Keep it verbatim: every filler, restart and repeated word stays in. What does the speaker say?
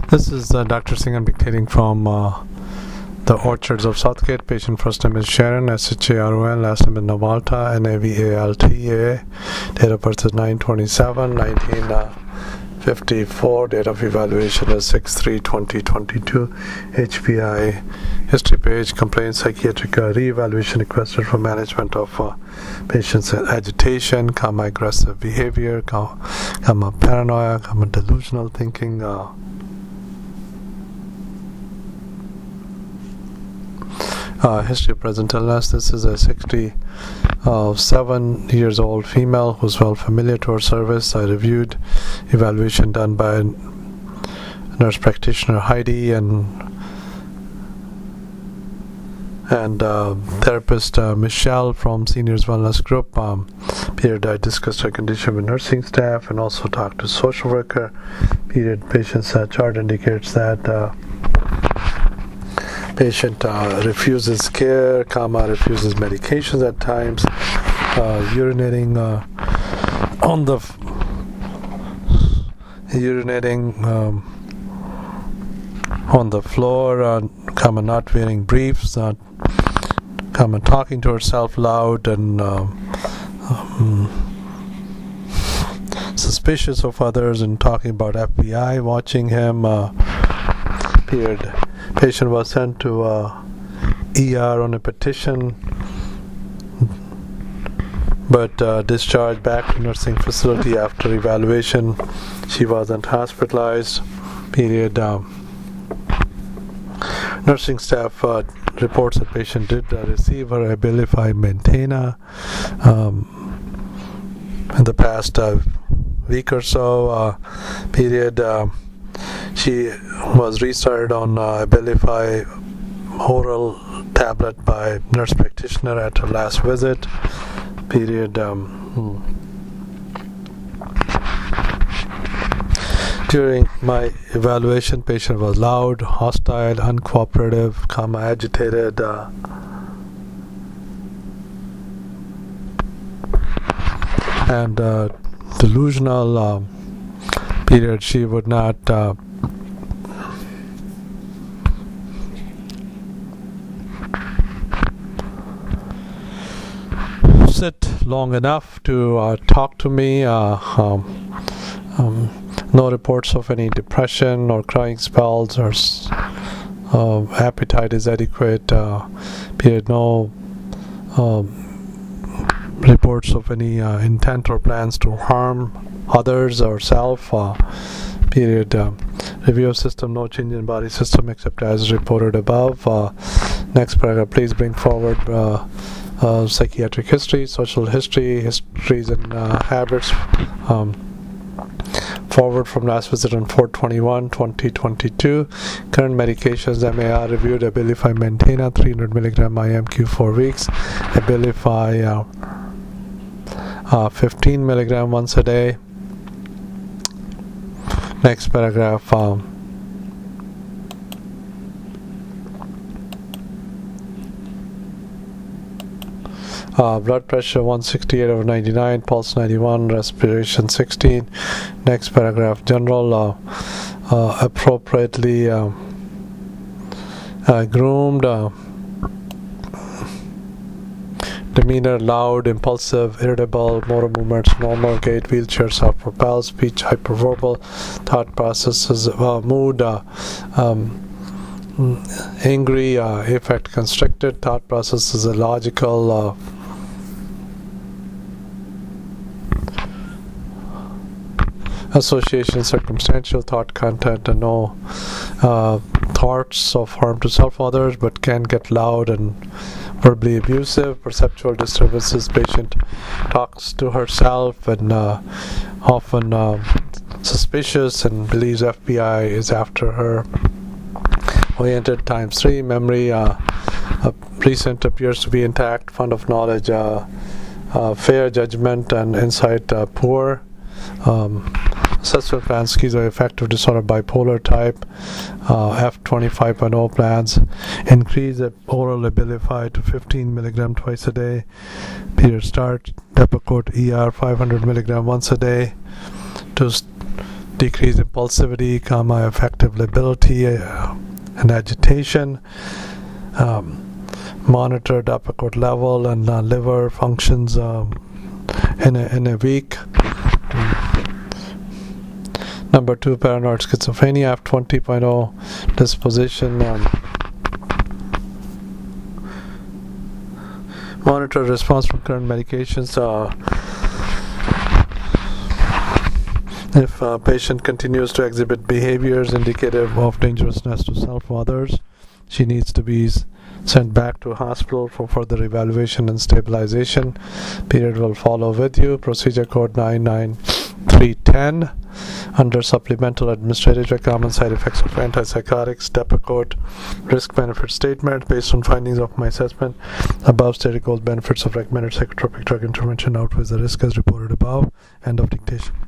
This is uh, Doctor Singh. I'm dictating from uh, the Orchards of Southgate. Patient first name is Sharon, S H A R O N, last name is Navalta, N A V A L T A. Date of birth is nine twenty-seven nineteen fifty-four. Date of evaluation is six three twenty twenty-two. H P I history page, complaint, psychiatric uh, re-evaluation requested for management of uh, patient's agitation, comma aggressive behavior, comma paranoia, comma delusional thinking. Uh, Uh, history of present illness. This is a sixty-seven years old female who's well familiar to our service. I reviewed evaluation done by nurse practitioner Heidi and and uh, therapist uh, Michelle from Seniors Wellness Group. Um, period I discussed her condition with nursing staff and also talked to social worker. Period patient's uh, chart indicates that uh, patient uh, refuses care, comma, refuses medications at times, uh, urinating uh, on the f- urinating um, on the floor, uh, comma, not wearing briefs, uh, comma, talking to herself loud and uh, um, suspicious of others and talking about F B I watching him. Uh, period. Patient was sent to uh, E R on a petition, but uh, discharged back to nursing facility after evaluation. She wasn't hospitalized. Period. Um, nursing staff uh, reports that patient did uh, receive her Abilify Maintena um, in the past uh, week or so. Uh, period. Uh, She was restarted on uh, Abilify oral tablet by nurse practitioner at her last visit. Period. Um, hmm. During my evaluation, patient was loud, hostile, uncooperative, comma, agitated. Uh, and uh, delusional. Uh, period. She would not uh, sit long enough to uh, talk to me. Uh, um, um, no reports of any depression or crying spells or uh, appetite is adequate. Uh, period. No um, reports of any uh, intent or plans to harm others or self. Uh, period. Uh, review of system, no change in body system except as reported above. Uh, next paragraph, please bring forward uh, uh, psychiatric history, social history, histories and uh, habits. Um, forward from last visit on four twenty-one twenty twenty-two. Current medications, M A R reviewed Abilify Maintena three hundred milligram I M Q four weeks, Abilify uh, uh, fifteen milligram once a day. Next paragraph. Um, uh, blood pressure one sixty-eight over ninety-nine, pulse ninety-one, respiration sixteen. Next paragraph. General uh, uh, appropriately uh, uh, groomed. Uh, Demeanor loud, impulsive, irritable, motor movements normal, gait, wheelchair, self-propelled, speech hyperverbal, thought processes, uh, mood uh, um, angry, uh, affect constricted, thought processes illogical, uh, association circumstantial, thought content, and no uh, thoughts of harm to self others, but can get loud and verbally abusive, perceptual disturbances. Patient talks to herself and uh, often uh, suspicious and believes F B I is after her. Oriented times three. Memory uh, uh, recent appears to be intact. Fund of knowledge uh, uh, fair. Judgment and insight uh, poor. Um, Assessment plan, schizoaffective disorder, bipolar type, uh, F twenty-five point oh plans. Increase the oral Abilify to fifteen milligram twice a day. Period start. Depakote E R five hundred milligram once a day. To st- decrease impulsivity, comma, affective lability uh, and agitation. Um, monitor Depakote level and uh, liver functions um, in, a, in a week. Number two, paranoid schizophrenia, F twenty point oh disposition. Um, monitor response from current medications. Uh, if a patient continues to exhibit behaviors indicative of dangerousness to self or others, she needs to be sent back to hospital for further evaluation and stabilization. Period will follow with you. Procedure code nine nine three one zero. Under supplemental administrative common side effects of antipsychotics, Depakote risk benefit statement based on findings of my assessment. Above stated goals benefits of recommended psychotropic drug intervention outweighs the risk as reported above. End of dictation.